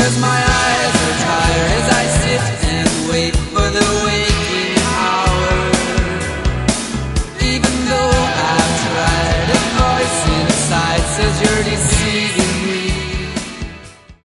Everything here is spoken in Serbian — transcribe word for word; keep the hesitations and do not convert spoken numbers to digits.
'cause my eyes are tired as I sit and wait.